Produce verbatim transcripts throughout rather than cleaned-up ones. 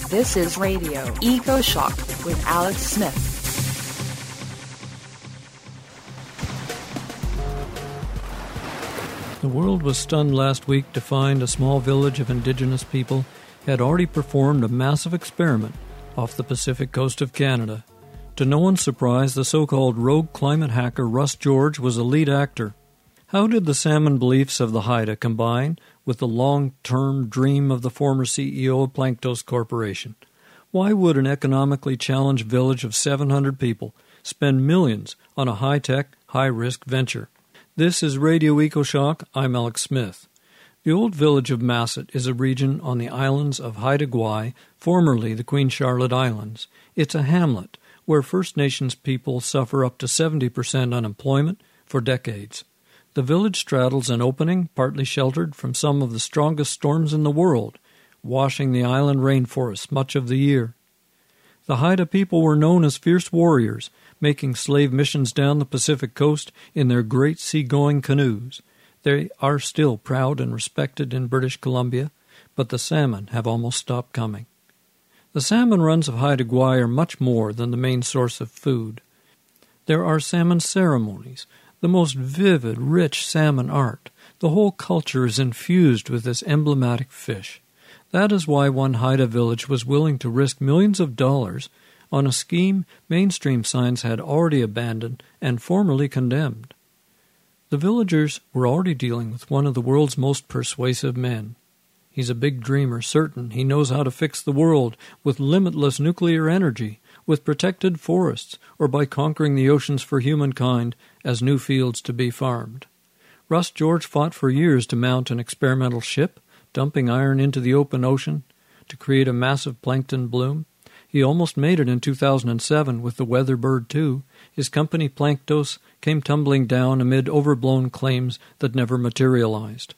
This is Radio Eco Shock with Alex Smith. The world was stunned last week to find a small village of indigenous people had already performed a massive experiment off the Pacific coast of Canada. To no one's surprise, the so-called rogue climate hacker Russ George was a lead actor. How did the salmon beliefs of the Haida combine with the long-term dream of the former C E O of Planktos Corporation? Why would an economically challenged village of seven hundred people spend millions on a high-tech, high-risk venture? This is Radio Eco Shock. I'm Alex Smith. The old village of Masset is a region on the islands of Haida Gwaii, formerly the Queen Charlotte Islands. It's a hamlet where First Nations people suffer up to seventy percent unemployment for decades. The village straddles an opening, partly sheltered from some of the strongest storms in the world, washing the island rainforests much of the year. The Haida people were known as fierce warriors, making slave missions down the Pacific coast in their great seagoing canoes. They are still proud and respected in British Columbia, but the salmon have almost stopped coming. The salmon runs of Haida Gwaii are much more than the main source of food. There are salmon ceremonies, the most vivid, rich salmon art. The whole culture is infused with this emblematic fish. That is why one Haida village was willing to risk millions of dollars on a scheme mainstream science had already abandoned and formally condemned. The villagers were already dealing with one of the world's most persuasive men. He's a big dreamer, certain he knows how to fix the world with limitless nuclear energy, with protected forests, or by conquering the oceans for humankind as new fields to be farmed. Russ George fought for years to mount an experimental ship, dumping iron into the open ocean to create a massive plankton bloom. He almost made it in two thousand seven with the Weatherbird two. His company Planktos came tumbling down amid overblown claims that never materialized.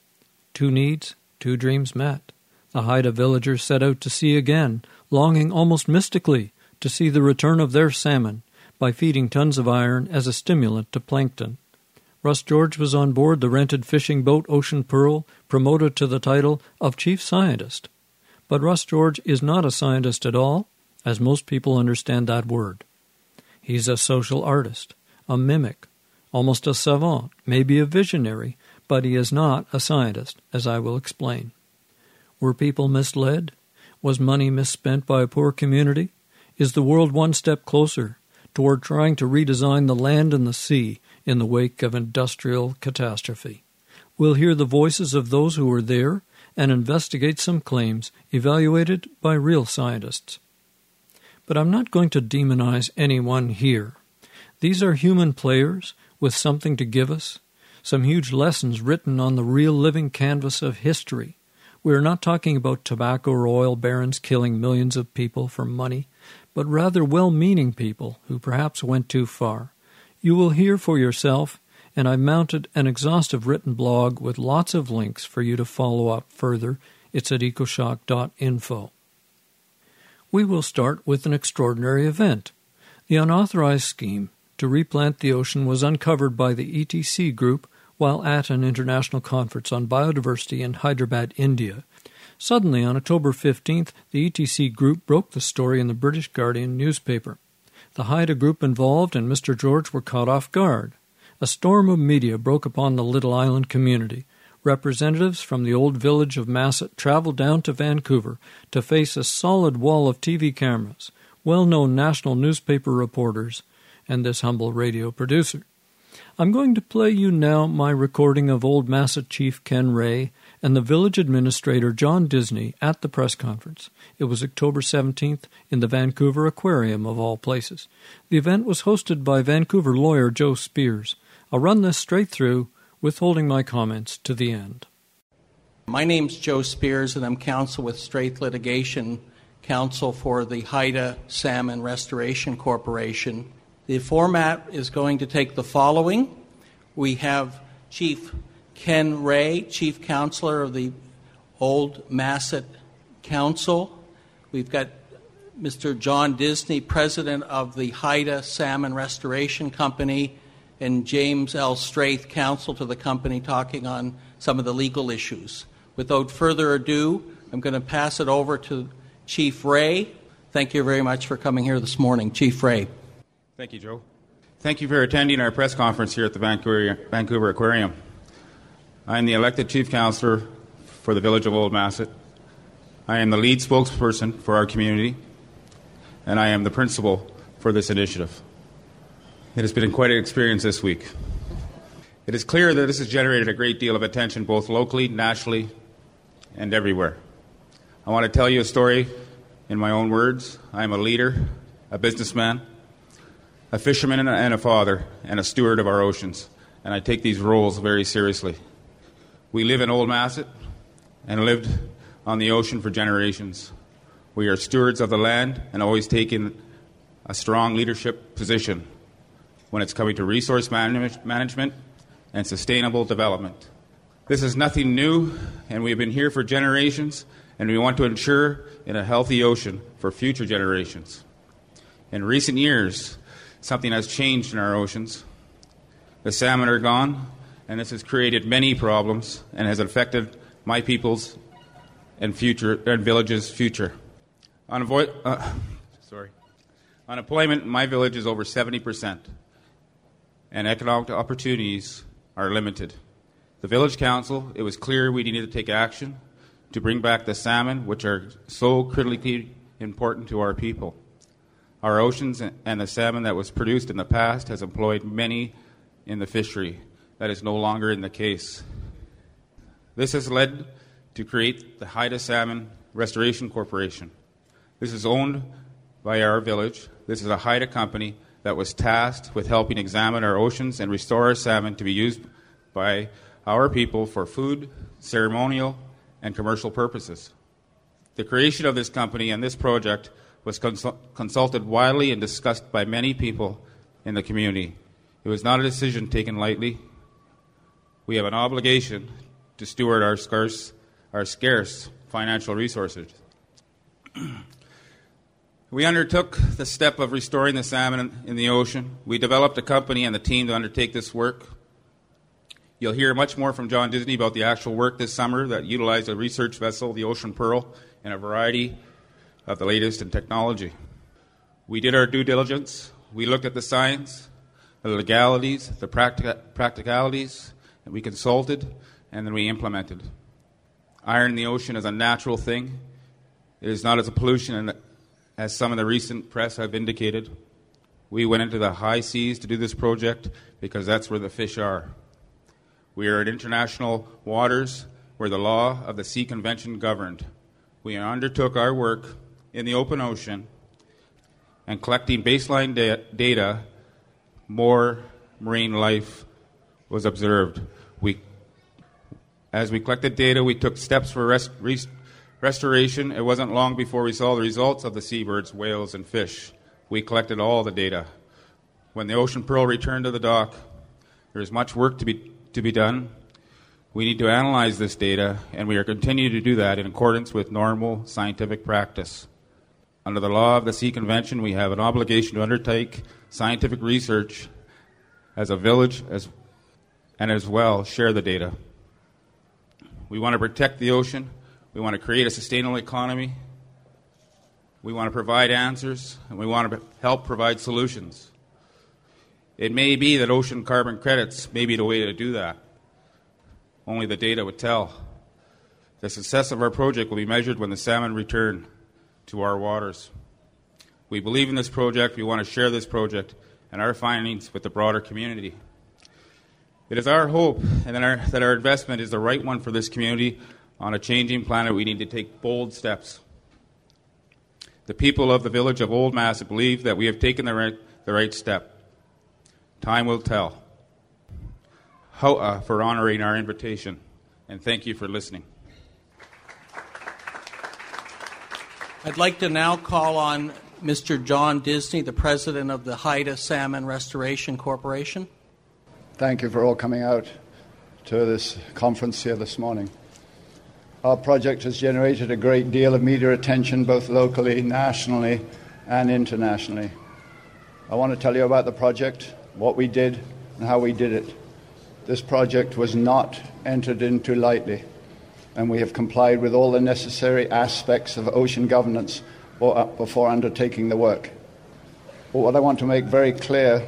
Two needs, two dreams met. The Haida villagers set out to sea again, longing almost mystically to see the return of their salmon by feeding tons of iron as a stimulant to plankton. Russ George was on board the rented fishing boat Ocean Pearl, promoted to the title of Chief Scientist. But Russ George is not a scientist at all, as most people understand that word. He's a social artist, a mimic, almost a savant, maybe a visionary, but he is not a scientist, as I will explain. Were people misled? Was money misspent by a poor community? Is the world one step closer toward trying to redesign the land and the sea in the wake of industrial catastrophe? We'll hear the voices of those who were there and investigate some claims evaluated by real scientists. But I'm not going to demonize anyone here. These are human players with something to give us, some huge lessons written on the real living canvas of history. We are not talking about tobacco or oil barons killing millions of people for money, but rather well-meaning people who perhaps went too far. You will hear for yourself, and I've mounted an exhaustive written blog with lots of links for you to follow up further. It's at ecoshock dot info. We will start with an extraordinary event. The unauthorized scheme to replant the ocean was uncovered by the E T C group while at an international conference on biodiversity in Hyderabad, India. Suddenly, on October fifteenth, the E T C group broke the story in the British Guardian newspaper. The Haida group involved and Mister George were caught off guard. A storm of media broke upon the little island community. Representatives from the old village of Masset traveled down to Vancouver to face a solid wall of T V cameras, well-known national newspaper reporters, and this humble radio producer. I'm going to play you now my recording of old Masset Chief Ken Ray and the village administrator John Disney at the press conference. It was October seventeenth in the Vancouver Aquarium, of all places. The event was hosted by Vancouver lawyer Joe Spears. I'll run this straight through, withholding my comments to the end. My name's Joe Spears, and I'm counsel with Straith Litigation, counsel for the Haida Salmon Restoration Corporation. The format is going to take the following. We have Chief Ken Ray, Chief Counselor of the Old Masset Council. We've got Mister John Disney, President of the Haida Salmon Restoration Company, and James L. Straith, counsel to the company, talking on some of the legal issues. Without further ado, I'm going to pass it over to Chief Ray. Thank you very much for coming here this morning. Chief Ray. Thank you, Joe. Thank you for attending our press conference here at the Vancouver, Vancouver Aquarium. I am the elected Chief Councillor for the Village of Old Masset. I am the lead spokesperson for our community, and I am the principal for this initiative. It has been quite an experience this week. It is clear that this has generated a great deal of attention both locally, nationally, and everywhere. I want to tell you a story in my own words. I am a leader, a businessman, a fisherman and a father, and a steward of our oceans, and I take these roles very seriously. We live in Old Masset and lived on the ocean for generations. We are stewards of the land and always taking a strong leadership position when it's coming to resource management and sustainable development. This is nothing new, and we've been here for generations, and we want to ensure in a healthy ocean for future generations. In recent years, something has changed in our oceans. The salmon are gone, and this has created many problems and has affected my people's and future and village's future. Unavo- uh, sorry. Unemployment in my village is over seventy percent, and economic opportunities are limited. The village council, it was clear we needed to take action to bring back the salmon, which are so critically important to our people. Our oceans and the salmon that was produced in the past has employed many in the fishery. That is no longer in the case. This has led to create the Haida Salmon Restoration Corporation. This is owned by our village. This is a Haida company that was tasked with helping examine our oceans and restore our salmon to be used by our people for food, ceremonial, and commercial purposes. The creation of this company and this project was consul- consulted widely and discussed by many people in the community. It was not a decision taken lightly. We have an obligation to steward our scarce, our scarce financial resources. We undertook the step of restoring the salmon in the ocean. We developed a company and the team to undertake this work. You'll hear much more from John Disney about the actual work this summer that utilized a research vessel, the Ocean Pearl, and a variety of the latest in technology. We did our due diligence. We looked at the science, the legalities, the practica- practicalities, and we consulted, and then we implemented. Iron in the ocean is a natural thing. It is not as a pollution as some of the recent press have indicated. We went into the high seas to do this project because that's where the fish are. We are in international waters where the law of the Sea Convention governed. We undertook our work in the open ocean and collecting baseline da- data, more marine life was observed. We, as we collected data, we took steps for rest, rest, restoration. It wasn't long before we saw the results of the seabirds, whales, and fish. We collected all the data. When the Ocean Pearl returned to the dock, there is much work to be to be done. We need to analyze this data, and we are continuing to do that in accordance with normal scientific practice. Under the law of the Sea Convention, we have an obligation to undertake scientific research as a village as, and as well share the data. We want to protect the ocean. We want to create a sustainable economy. We want to provide answers, and we want to help provide solutions. It may be that ocean carbon credits may be the way to do that. Only the data would tell. The success of our project will be measured when the salmon return to our waters. We believe in this project. We want to share this project and our findings with the broader community. It is our hope and that our, that our investment is the right one for this community. On a changing planet, we need to take bold steps. The people of the village of Old Masset believe that we have taken the right, the right step. Time will tell. Ho'a for honoring our invitation, and thank you for listening. I'd like to now call on Mister John Disney, the president of the Haida Salmon Restoration Corporation. Thank you for all coming out to this conference here this morning. Our project has generated a great deal of media attention, both locally, nationally, and internationally. I want to tell you about the project, what we did, and how we did it. This project was not entered into lightly. and we have complied with all the necessary aspects of ocean governance before undertaking the work. But what I want to make very clear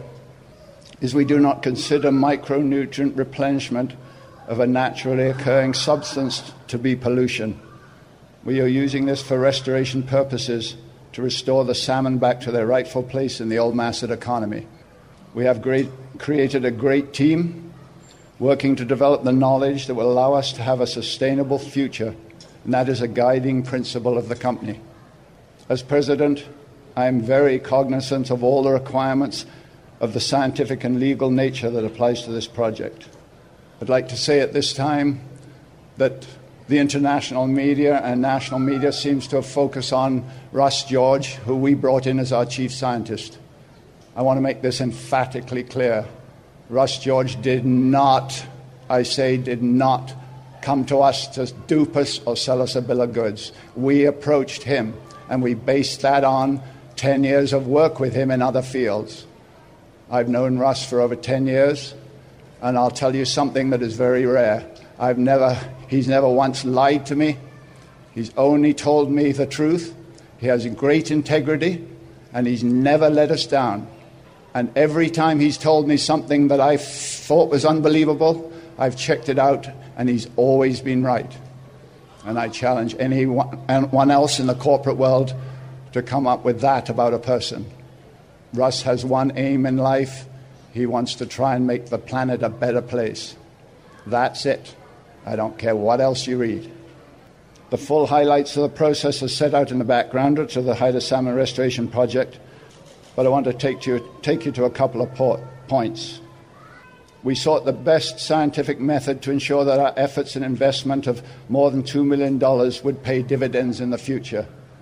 is we do not consider micronutrient replenishment of a naturally occurring substance to be pollution. We are using this for restoration purposes to restore the salmon back to their rightful place in the old Masset economy. We have great, created a great team working to develop the knowledge that will allow us to have a sustainable future, and that is a guiding principle of the company. As president, I am very cognizant of all the requirements of the scientific and legal nature that applies to this project. I'd like to say at this time that the international media and national media seems to have focused on Russ George, who we brought in as our chief scientist. I want to make this emphatically clear. Russ George did not, I say did not, come to us to dupe us or sell us a bill of goods. We approached him, and we based that on ten years of work with him in other fields. I've known Russ for over ten years, and I'll tell you something that is very rare. I've never, he's never once lied to me. He's only told me the truth. He has great integrity, and he's never let us down. And every time he's told me something that I thought was unbelievable, I've checked it out, and he's always been right. And I challenge anyone else in the corporate world to come up with that about a person. Russ has one aim in life. He wants to try and make the planet a better place. That's it. I don't care what else you read. The full highlights of the process are set out in the background to the Haida Salmon Restoration Project, but I want to take you, take you to a couple of po- points. We sought the best scientific method to ensure that our efforts and investment of more than two million dollars would pay dividends in the future.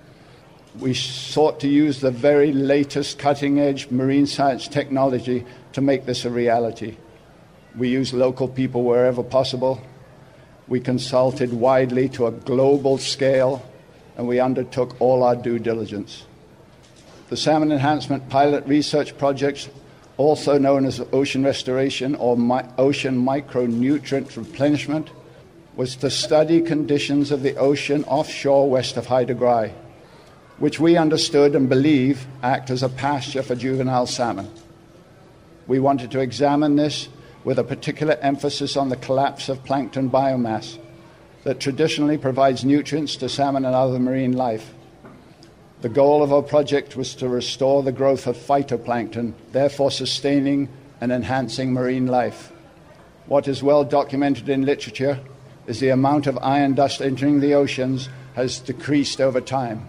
We sought to use the very latest cutting-edge marine science technology to make this a reality. We used local people wherever possible. We consulted widely to a global scale, and we undertook all our due diligence. The Salmon Enhancement Pilot Research Project, also known as Ocean Restoration or Mi- Ocean Micronutrient Replenishment, was to study conditions of the ocean offshore west of Haida Gwaii, which we understood and believe act as a pasture for juvenile salmon. We wanted to examine this with a particular emphasis on the collapse of plankton biomass that traditionally provides nutrients to salmon and other marine life. The goal of our project was to restore the growth of phytoplankton, therefore sustaining and enhancing marine life. What is well documented in literature is the amount of iron dust entering the oceans has decreased over time.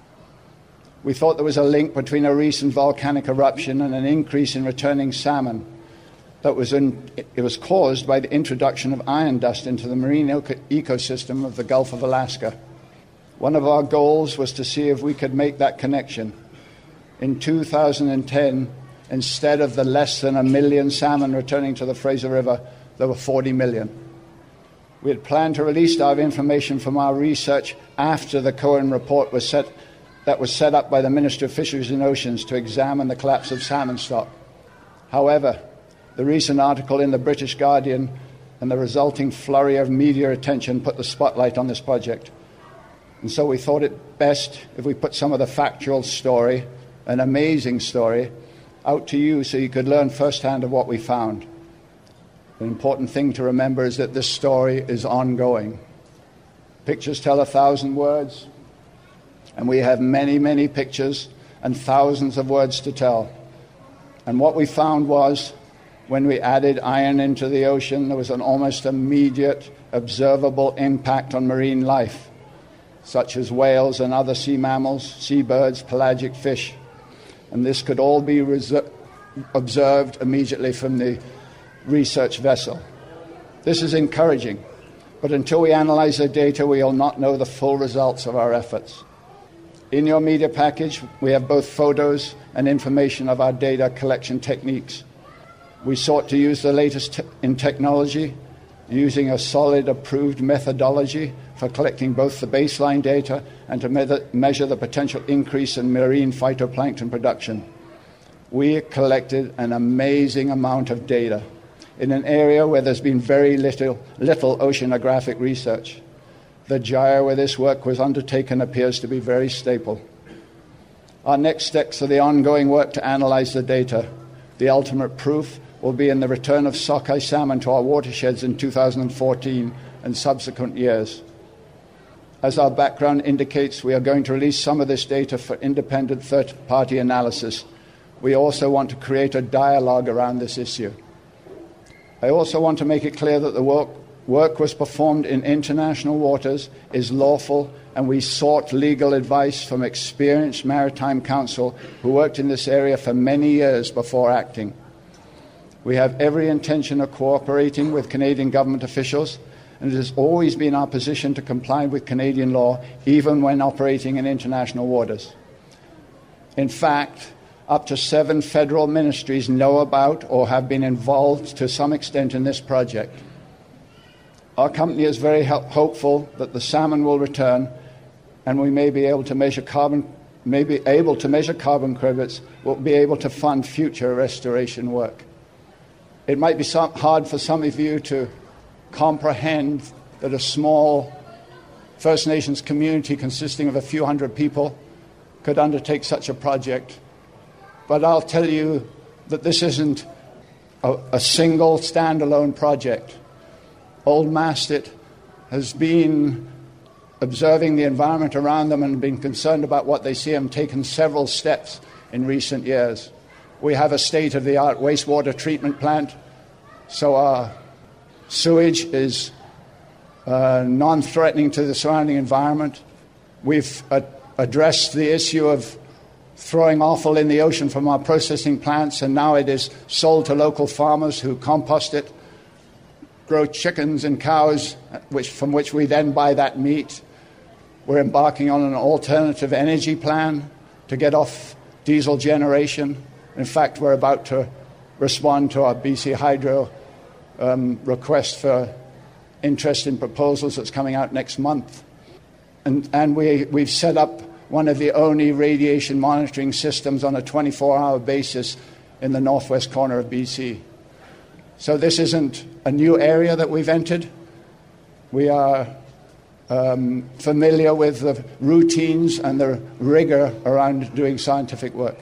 We thought there was a link between a recent volcanic eruption and an increase in returning salmon that was in, it was caused by the introduction of iron dust into the marine ecosystem of the Gulf of Alaska. One of our goals was to see if we could make that connection. In two thousand ten, instead of the less than a million salmon returning to the Fraser River, there were forty million. We had planned to release our information from our research after the Cohen report was set, that was set up by the Ministry of Fisheries and Oceans to examine the collapse of salmon stock. However, the recent article in the British Guardian and the resulting flurry of media attention put the spotlight on this project. And so we thought it best if we put some of the factual story, an amazing story, out to you so you could learn firsthand of what we found. The important thing to remember is that this story is ongoing. Pictures tell a thousand words, and we have many, many pictures and thousands of words to tell. And what we found was, when we added iron into the ocean, there was an almost immediate, observable impact on marine life, such as whales and other sea mammals, seabirds, pelagic fish. And this could all be reser- observed immediately from the research vessel. This is encouraging, but until we analyze the data, we will not know the full results of our efforts. In your media package, we have both photos and information of our data collection techniques. We sought to use the latest te- in technology, using a solid approved methodology for collecting both the baseline data and to me- measure the potential increase in marine phytoplankton production. We collected an amazing amount of data in an area where there's been very little, little oceanographic research. The gyre where this work was undertaken appears to be very stable. Our next steps are the ongoing work to analyze the data. The ultimate proof will be in the return of sockeye salmon to our watersheds in two thousand fourteen and subsequent years. As our background indicates, we are going to release some of this data for independent third-party analysis. We also want to create a dialogue around this issue. I also want to make it clear that the work, work was performed in international waters, is lawful, and we sought legal advice from experienced maritime counsel who worked in this area for many years before acting. We have every intention of cooperating with Canadian government officials, and it has always been our position to comply with Canadian law, even when operating in international waters. In fact, up to seven federal ministries know about or have been involved to some extent in this project. Our company is very ho- hopeful that the salmon will return, and we may be able to measure carbon, may be able to measure carbon credits, will be able to fund future restoration work. It might be some, hard for some of you to comprehend that a small First Nations community consisting of a few hundred people could undertake such a project. But I'll tell you that this isn't a, a single standalone project. Old Mastet has been observing the environment around them and been concerned about what they see and taken several steps in recent years. We have a state-of-the-art wastewater treatment plant, so our sewage is uh, non-threatening to the surrounding environment. We've uh, addressed the issue of throwing offal in the ocean from our processing plants, and now it is sold to local farmers who compost it, grow chickens and cows, which, from which we then buy that meat. We're embarking on an alternative energy plan to get off diesel generation. In fact, we're about to respond to our B C Hydro um, request for interest in proposals that's coming out next month. And, and we, we've set up one of the only radiation monitoring systems on a twenty-four hour basis in the northwest corner of B C. So this isn't a new area that we've entered. We are um, familiar with the routines and the rigor around doing scientific work.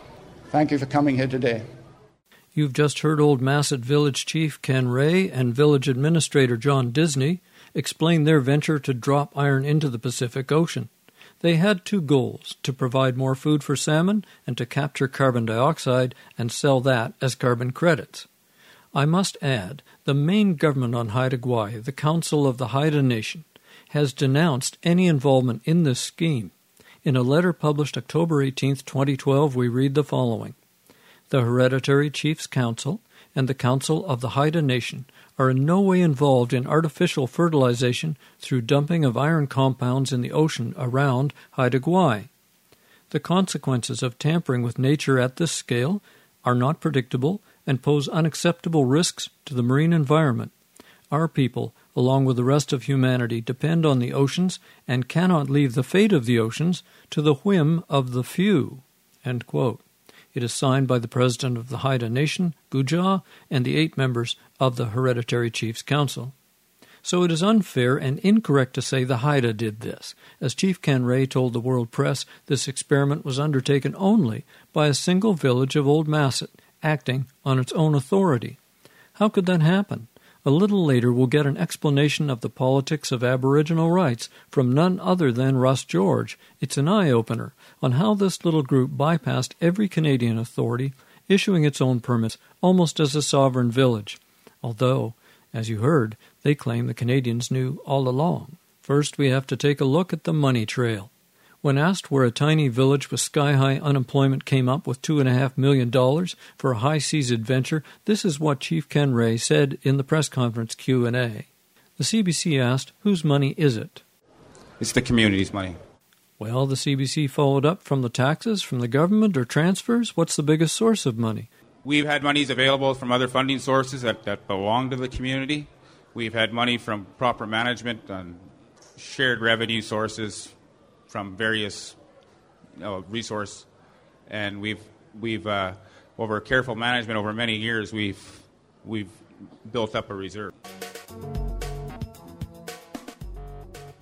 Thank you for coming here today. You've just heard Old Masset Village Chief Ken Ray and Village Administrator John Disney explain their venture to drop iron into the Pacific Ocean. They had two goals, to provide more food for salmon and to capture carbon dioxide and sell that as carbon credits. I must add, the Maine government on Haida Gwaii, the Council of the Haida Nation, has denounced any involvement in this scheme. In a letter published October eighteenth, twenty twelve, we read the following. The Hereditary Chiefs Council and the Council of the Haida Nation are in no way involved in artificial fertilization through dumping of iron compounds in the ocean around Haida Gwaii. The consequences of tampering with nature at this scale are not predictable and pose unacceptable risks to the marine environment. Our people, along with the rest of humanity, depend on the oceans and cannot leave the fate of the oceans to the whim of the few." End quote. It is signed by the President of the Haida Nation, Guja, and the eight members of the Hereditary Chiefs Council. So it is unfair and incorrect to say the Haida did this. As Chief Ken Ray told the World Press, this experiment was undertaken only by a single village of Old Masset, acting on its own authority. How could that happen? A little later we'll get an explanation of the politics of Aboriginal rights from none other than Russ George. It's an eye-opener on how this little group bypassed every Canadian authority, issuing its own permits almost as a sovereign village. Although, as you heard, they claim the Canadians knew all along. First, we have to take a look at the money trail. When asked where a tiny village with sky-high unemployment came up with two point five million dollars for a high-seas adventure, this is what Chief Ken Ray said in the press conference Q and A. The C B C asked, whose money is it? It's the community's money. Well, the C B C followed up, from the taxes, from the government, or transfers? What's the biggest source of money? We've had monies available from other funding sources that, that belong to the community. We've had money from proper management and shared revenue sources from various you know, resource, and we've we've uh, over careful management over many years we've we've built up a reserve.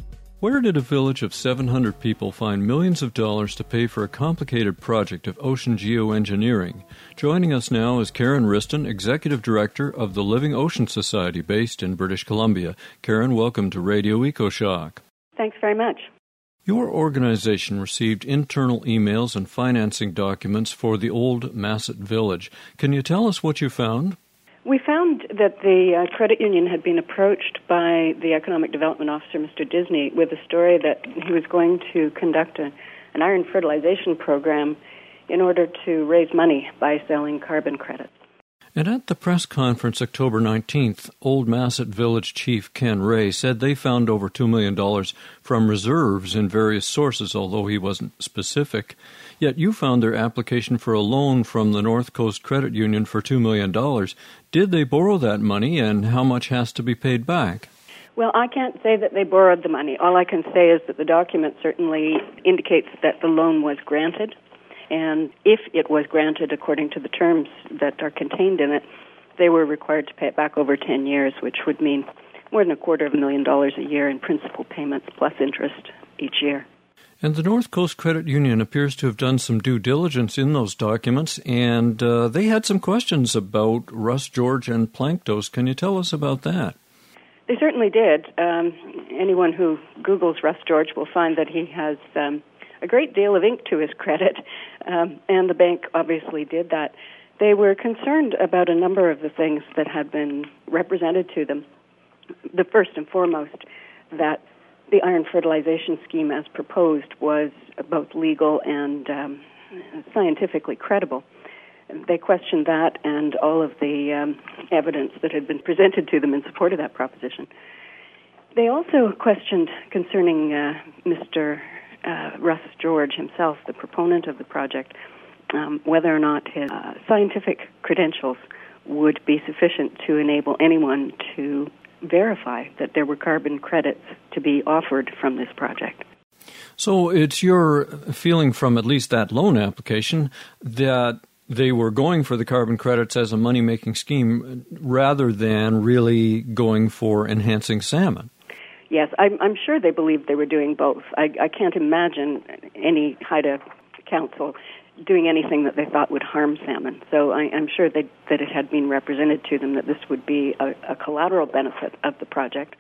Where did a village of seven hundred people find millions of dollars to pay for a complicated project of ocean geoengineering? Joining us now is Karen Riston, Executive Director of the Living Ocean Society based in British Columbia. Karen, welcome to Radio EcoShock. Thanks very much. Your organization received internal emails and financing documents for the old Masset Village. Can you tell us what you found? We found that the uh, credit union had been approached by the Economic Development Officer, Mister Disney, with a story that he was going to conduct a, an iron fertilization program in order to raise money by selling carbon credits. And at the press conference October nineteenth, Old Masset Village Chief Ken Ray said they found over two million dollars from reserves in various sources, although he wasn't specific. Yet you found their application for a loan from the North Coast Credit Union for two million dollars. Did they borrow that money, and how much has to be paid back? Well, I can't say that they borrowed the money. All I can say is that the document certainly indicates that the loan was granted. And if it was granted according to the terms that are contained in it, they were required to pay it back over ten years, which would mean more than a quarter of a million dollars a year in principal payments plus interest each year. And the North Coast Credit Union appears to have done some due diligence in those documents, and uh, they had some questions about Russ George and Planktos. Can you tell us about that? They certainly did. Um, anyone who Googles Russ George will find that he has Um, a great deal of ink to his credit, um, and the bank obviously did that. They were concerned about a number of the things that had been represented to them. The first and foremost, that the iron fertilization scheme as proposed was both legal and um, scientifically credible. They questioned that and all of the um, evidence that had been presented to them in support of that proposition. They also questioned concerning uh, Mister Uh, Russ George himself, the proponent of the project, um, whether or not his uh, scientific credentials would be sufficient to enable anyone to verify that there were carbon credits to be offered from this project. So it's your feeling from at least that loan application that they were going for the carbon credits as a money-making scheme rather than really going for enhancing salmon. Yes, I'm, I'm sure they believed they were doing both. I, I can't imagine any Haida council doing anything that they thought would harm salmon. So I, I'm sure they, that it had been represented to them that this would be a, a collateral benefit of the project.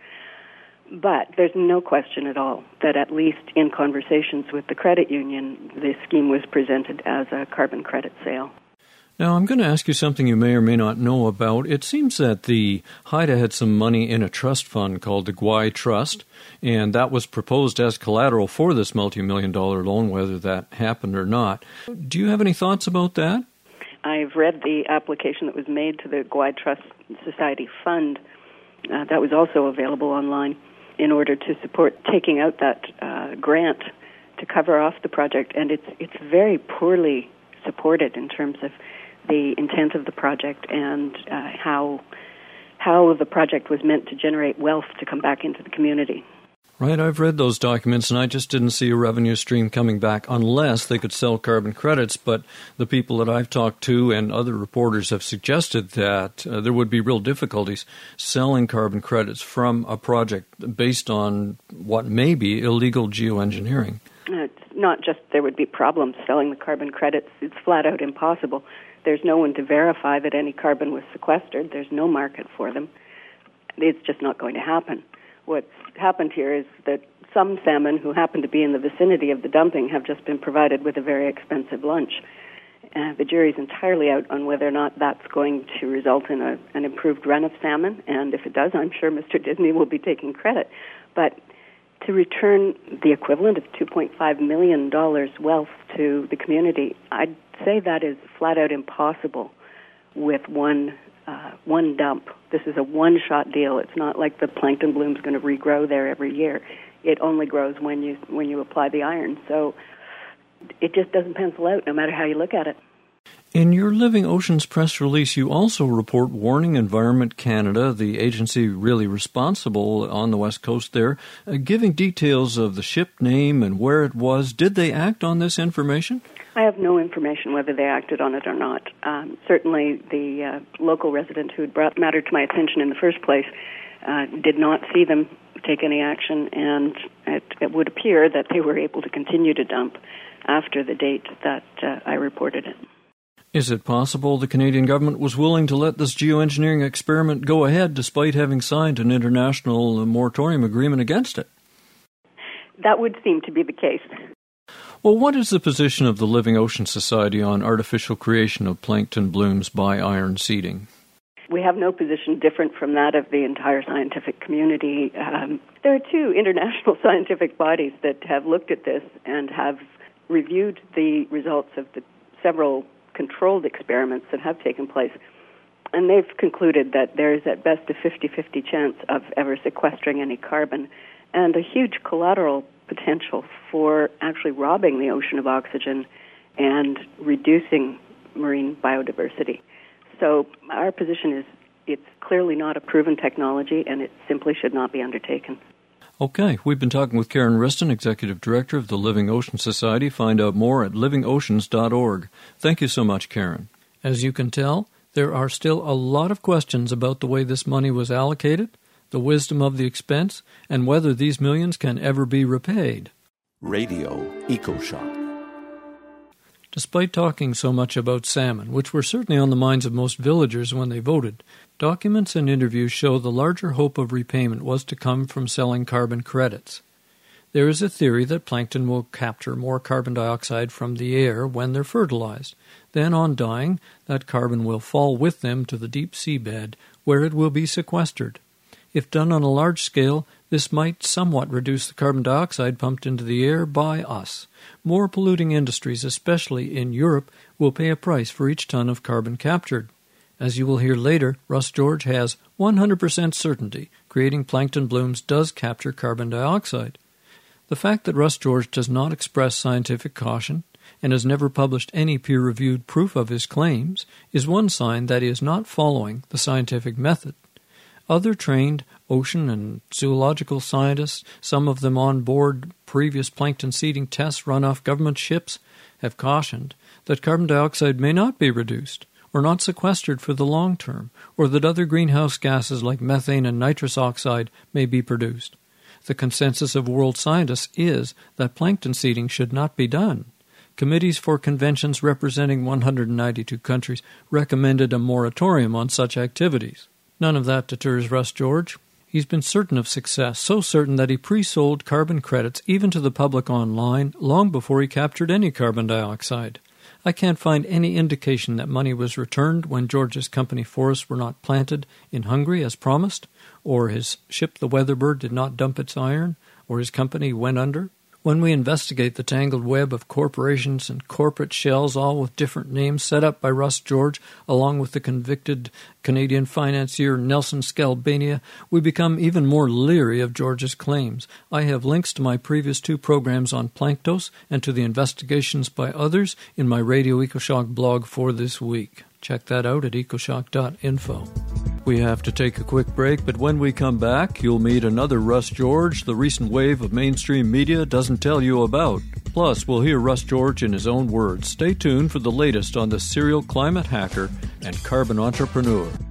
But there's no question at all that at least in conversations with the credit union, the scheme was presented as a carbon credit sale. Now, I'm going to ask you something you may or may not know about. It seems that the Haida had some money in a trust fund called the Gwaii Trust, and that was proposed as collateral for this multi-million dollar loan, whether that happened or not. Do you have any thoughts about that? I've read the application that was made to the Gwaii Trust Society Fund. Uh, that was also available online in order to support taking out that uh, grant to cover off the project, and it's it's very poorly supported in terms of the intent of the project and uh, how how the project was meant to generate wealth to come back into the community. Right, I've read those documents, and I just didn't see a revenue stream coming back unless they could sell carbon credits. But the people that I've talked to and other reporters have suggested that uh, there would be real difficulties selling carbon credits from a project based on what may be illegal geoengineering. It's not just there would be problems selling the carbon credits. It's flat out impossible. There's no one to verify that any carbon was sequestered. There's no market for them. It's just not going to happen. What's happened here is that some salmon who happen to be in the vicinity of the dumping have just been provided with a very expensive lunch. Uh, the jury's entirely out on whether or not that's going to result in a, an improved run of salmon, and if it does, I'm sure Mister Disney will be taking credit. But to return the equivalent of two point five million dollars wealth to the community, I'd say that is flat out impossible with one uh, one dump. This is a one-shot deal. It's not like the plankton bloom's going to regrow there every year. It only grows when you when you apply the iron. So it just doesn't pencil out no matter how you look at it. In your Living Oceans press release, you also report Warning Environment Canada, the agency really responsible on the West Coast there, uh, giving details of the ship name and where it was. Did they act on this information? I have no information whether they acted on it or not. Um, certainly the uh, local resident who had brought matter to my attention in the first place uh, did not see them take any action, and it, it would appear that they were able to continue to dump after the date that uh, I reported it. Is it possible the Canadian government was willing to let this geoengineering experiment go ahead despite having signed an international moratorium agreement against it? That would seem to be the case. Well, what is the position of the Living Ocean Society on artificial creation of plankton blooms by iron seeding? We have no position different from that of the entire scientific community. Um, there are two international scientific bodies that have looked at this and have reviewed the results of the several controlled experiments that have taken place. And they've concluded that there is at best a fifty-fifty chance of ever sequestering any carbon and a huge collateral potential for actually robbing the ocean of oxygen and reducing marine biodiversity. So our position is it's clearly not a proven technology and it simply should not be undertaken. Okay, we've been talking with Karen Riston, Executive Director of the Living Ocean Society. Find out more at living oceans dot org. Thank you so much, Karen. As you can tell, there are still a lot of questions about the way this money was allocated, the wisdom of the expense, and whether these millions can ever be repaid. Radio EcoShock. Despite talking so much about salmon, which were certainly on the minds of most villagers when they voted, documents and interviews show the larger hope of repayment was to come from selling carbon credits. There is a theory that plankton will capture more carbon dioxide from the air when they're fertilized. Then, on dying, that carbon will fall with them to the deep seabed, where it will be sequestered. If done on a large scale, this might somewhat reduce the carbon dioxide pumped into the air by us. More polluting industries, especially in Europe, will pay a price for each ton of carbon captured. As you will hear later, Russ George has one hundred percent certainty creating plankton blooms does capture carbon dioxide. The fact that Russ George does not express scientific caution and has never published any peer-reviewed proof of his claims is one sign that he is not following the scientific method. Other trained ocean and zoological scientists, some of them on board previous plankton seeding tests run off government ships, have cautioned that carbon dioxide may not be reduced or not sequestered for the long term, or that other greenhouse gases like methane and nitrous oxide may be produced. The consensus of world scientists is that plankton seeding should not be done. Committees for conventions representing one hundred ninety-two countries recommended a moratorium on such activities. None of that deters Russ George. He's been certain of success, so certain that he pre-sold carbon credits even to the public online long before he captured any carbon dioxide. I can't find any indication that money was returned when George's company forests were not planted in Hungary as promised, or his ship the Weatherbird did not dump its iron, or his company went under. When we investigate the tangled web of corporations and corporate shells, all with different names set up by Russ George, along with the convicted Canadian financier Nelson Skalbania, we become even more leery of George's claims. I have links to my previous two programs on Planktos and to the investigations by others in my Radio EcoShock blog for this week. Check that out at ecoshock dot info. We have to take a quick break, but when we come back, you'll meet another Russ George the recent wave of mainstream media doesn't tell you about. Plus, we'll hear Russ George in his own words. Stay tuned for the latest on the serial climate hacker and carbon entrepreneur.